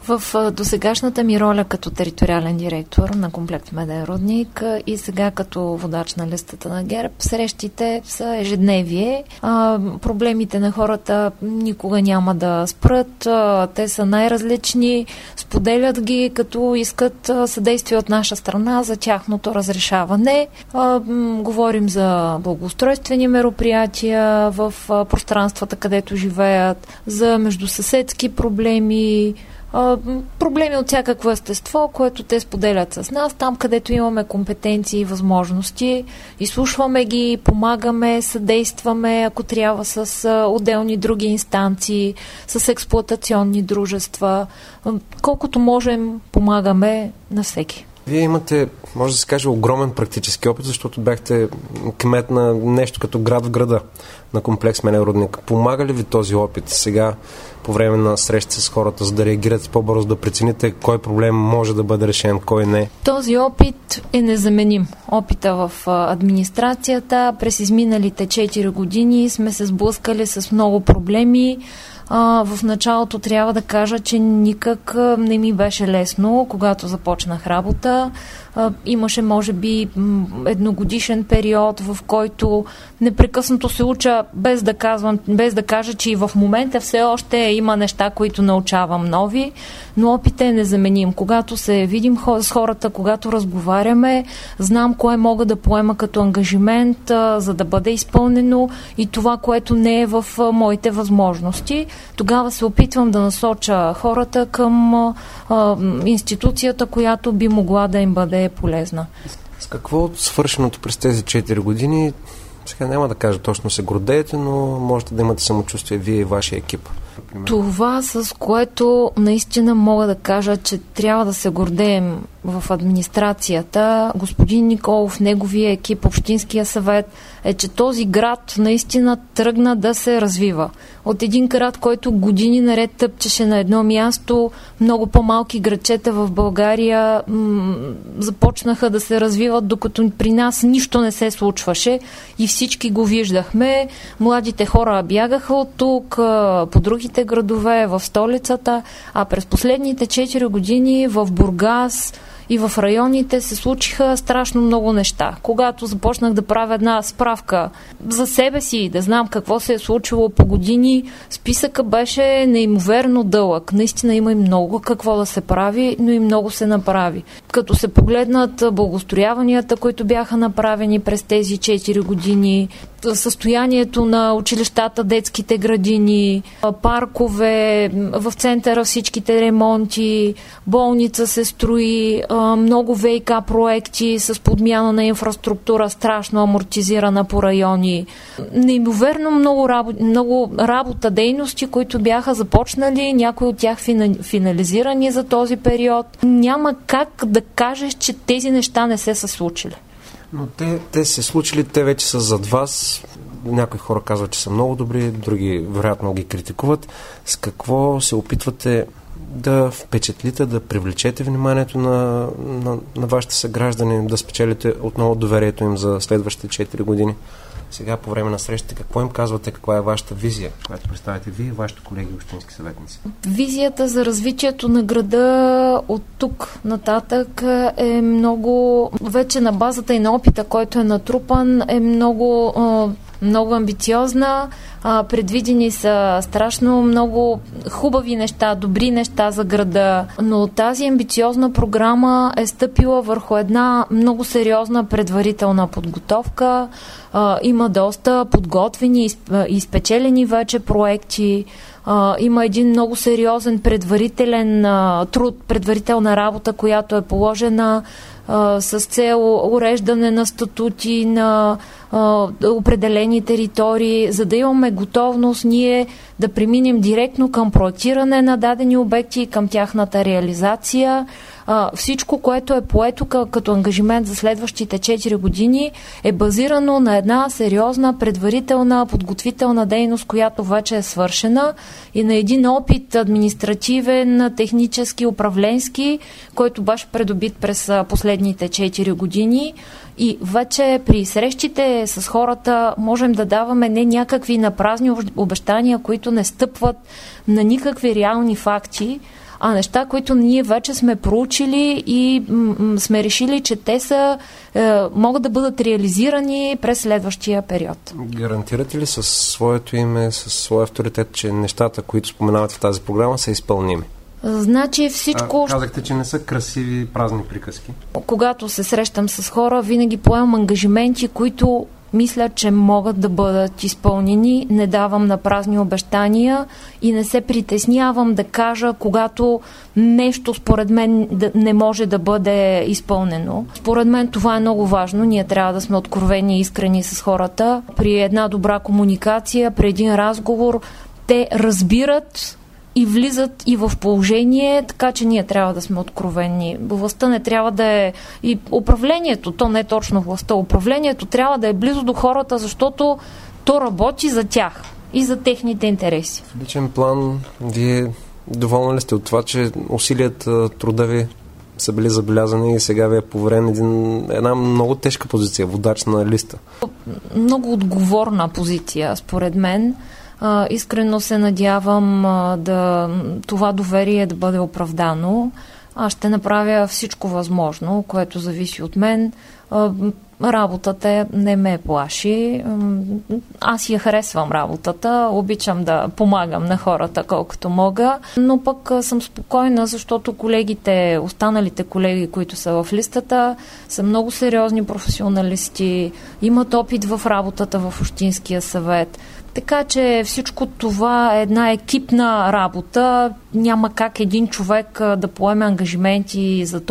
В досегашната ми роля като териториален директор на комплекс Меден рудник и сега като водач на листата на ГЕРБ, срещите са ежедневие. Проблемите на хората никога няма да спрат. Те са най-различни, споделят ги, като искат съдействие от наша страна за тяхното разрешаване. Говорим за благоустройствени мероприятия в пространствата, където живеят, за междусъседски проблеми, проблеми от всякакво естество, което те споделят с нас, там където имаме компетенции и възможности. Изслушваме ги, помагаме, съдействаме, ако трябва, с отделни други инстанции, с експлоатационни дружества. Колкото можем, помагаме на всеки. Вие имате, може да се каже, огромен практически опит, защото бяхте кмет на нещо като град в града на комплекс Меден рудник. Помага ли ви този опит сега по време на срещи с хората, за да реагирате по-бързо, да прецените кой проблем може да бъде решен, кой не? Този опит е незаменим. Опита в администрацията през изминалите 4 години сме се сблъскали с много проблеми. В началото трябва да кажа, че никак не ми беше лесно, когато започнах работа. Имаше, може би, едногодишен период, в който непрекъснато се уча, без да кажа, че и в момента все още има неща, които научавам нови, но опитът е незаменим. Когато се видим с хората, когато разговаряме, знам кое мога да поема като ангажимент, за да бъде изпълнено, и това, което не е в моите възможности. Тогава се опитвам да насоча хората към институцията, която би могла да им бъде полезна. С какво от свършеното през тези 4 години, сега няма да кажа точно се гордеете, но можете да имате самочувствие вие и вашия екип? Това, с което наистина мога да кажа, че трябва да се гордеем в администрацията, господин Николов, неговия екип, Общинския съвет, е, че този град наистина тръгна да се развива. От един град, който години наред тъпчеше на едно място, много по-малки градчета в България започнаха да се развиват, докато при нас нищо не се случваше и всички го виждахме. Младите хора бягаха от тук, по другите градове, в столицата, а през последните 4 години в Бургас и в районите се случиха страшно много неща. Когато започнах да правя една справка за себе си, да знам какво се е случило по години, списъка беше неимоверно дълъг. Наистина има и много какво да се прави, но и много се направи. Като се погледнат благоустрояванията, които бяха направени през тези 4 години, състоянието на училищата, детските градини, паркове, в центъра всичките ремонти, болница се строи, много ВиК проекти с подмяна на инфраструктура, страшно амортизирана по райони. Неимоверно много работа, дейности, които бяха започнали, някои от тях финализирани за този период. Няма как да кажеш, че тези неща не се са случили. Но те се случили, те вече са зад вас. Някои хора казват, че са много добри, други вероятно ги критикуват. С какво се опитвате да впечатлите, да привлечете вниманието на вашите съграждани, да спечелите отново доверието им за следващите 4 години? Сега по време на срещите, какво им казвате, каква е вашата визия, която представяте вие и вашите колеги общински съветници? Визията за развитието на града от тук нататък е много, вече на базата и на опита, който е натрупан, е много амбициозна. Предвидени са страшно много хубави неща, добри неща за града, но тази амбициозна програма е стъпила върху една много сериозна предварителна подготовка. Има доста подготвени и спечелени вече проекти. Има един много сериозен предварителен труд, предварителна работа, която е положена с цел уреждане на статути на определени територии, за да имаме готовност ние да преминем директно към проектиране на дадени обекти и към тяхната реализация. Всичко, което е поето като ангажимент за следващите 4 години, е базирано на една сериозна предварителна подготвителна дейност, която вече е свършена, и на един опит административен, технически, управленски, който беше придобит през последните 4 години. И вече при срещите с хората можем да даваме не някакви напразни обещания, които не стъпват на никакви реални факти, а неща, които ние вече сме проучили и сме решили, че те могат да бъдат реализирани през следващия период. Гарантирате ли със своето име, със своя авторитет, че нещата, които споменавате в тази програма, са изпълними? Значи всичко... Казахте, че не са красиви празни приказки. Когато се срещам с хора, винаги поемам ангажименти, които мисля, че могат да бъдат изпълнени. Не давам на празни обещания и не се притеснявам да кажа, когато нещо според мен не може да бъде изпълнено. Според мен това е много важно. Ние трябва да сме откровени и искрени с хората. При една добра комуникация, при един разговор, те разбират и влизат и в положение, така че ние трябва да сме откровени. Властта не трябва да е... И управлението, то не е точно властта, управлението трябва да е близо до хората, защото то работи за тях и за техните интереси. В личен план, вие доволни ли сте от това, че усилията, труда ви са били забелязани и сега ви е поверен една много тежка позиция, водач на листа? Много отговорна позиция, според мен. Искрено се надявам това доверие да бъде оправдано. Аз ще направя всичко възможно, което зависи от мен. Работата не ме плаши. Аз я харесвам работата, обичам да помагам на хората колкото мога, но пък съм спокойна, защото останалите колеги, които са в листата, са много сериозни професионалисти, имат опит в работата в Общинския съвет. Така че всичко това е една екипна работа. Няма как един човек да поеме ангажименти за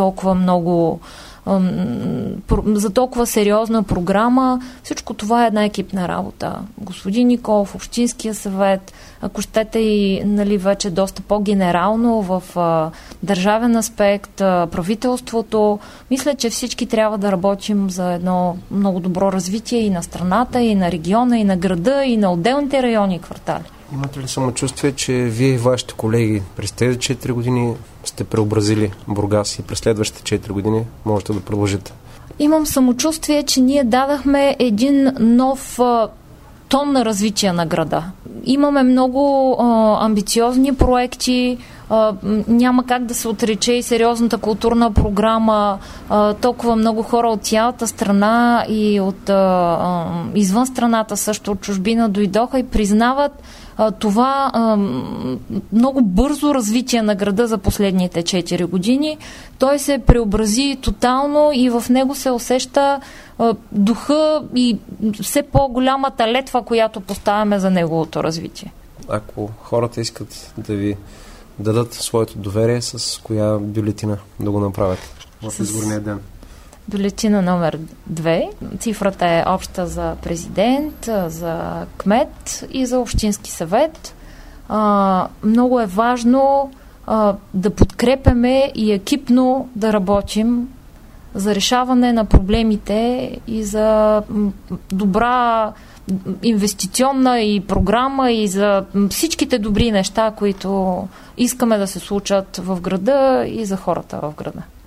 толкова сериозна програма. Всичко това е една екипна работа. Господин Николов, Общинския съвет, ако щете и вече доста по-генерално в държавен аспект, правителството. Мисля, че всички трябва да работим за едно много добро развитие и на страната, и на региона, и на града, и на отделните райони и квартали. Имате ли самочувствие, че вие и вашите колеги през тези 4 години сте преобразили Бургас и през следващите 4 години можете да продължите? Имам самочувствие, че ние дадахме един нов тон на развитие на града. Имаме много амбициозни проекти, няма как да се отрече и сериозната културна програма. Толкова много хора от цялата страна и от извън страната също, от чужбина дойдоха и признават това много бързо развитие на града за последните 4 години. Той се преобрази тотално и в него се усеща духа и все по-голямата летва, която поставяме за неговото развитие. Ако хората искат да ви дадат своето доверие, с коя бюлетина да го направят в изборния ден? Бюлетина номер 2. Цифрата е обща за президент, за кмет и за общински съвет. Много е важно да подкрепяме и екипно да работим за решаване на проблемите и за добра инвестиционна и програма и за всичките добри неща, които искаме да се случат в града и за хората в града.